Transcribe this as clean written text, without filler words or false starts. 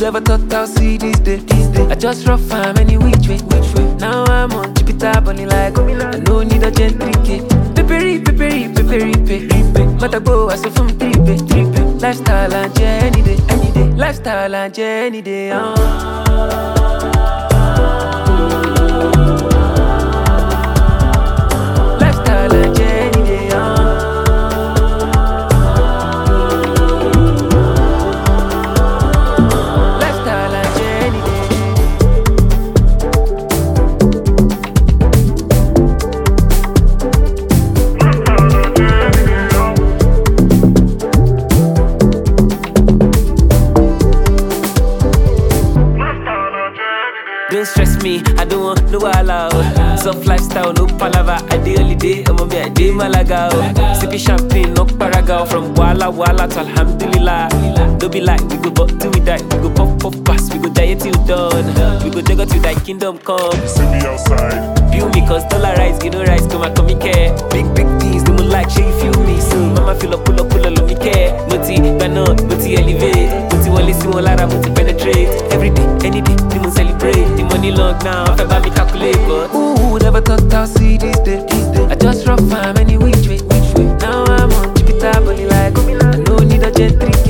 never thought I'll see this day. I just rough fam any which way. Now I'm on Jupiter, bunny like I no need a gentry cake. Peppery, Mata I say from 3 Lifestyle and any day. Lifestyle and any day. Lifestyle and any day. Lifestyle and any Don't stress me, I don't want no allow. Soft lifestyle, no palava. I day holiday, I'm a me, I day Malaga. Sipping champagne, no paraga. From Walla to Alhamdulillah. Don't be like, we go but till we die. We go pop pass, we go die till dawn. We go juggle till thy kingdom come. See me outside. Feel me, cause dollar rise, you know rise, come and care. Big things, do me like, she feel me. So, mama feel up, pull up, let me care. Moti, banana, moti elevate. Moti wale, si molara, moti penetrate. Every day, any day, we must celebrate. The money long now, I feel me calculate, but ooh, never thought I'll see this day. I just rough fam any which way. Now I'm on Jupiter, bunny like I no need a gentry.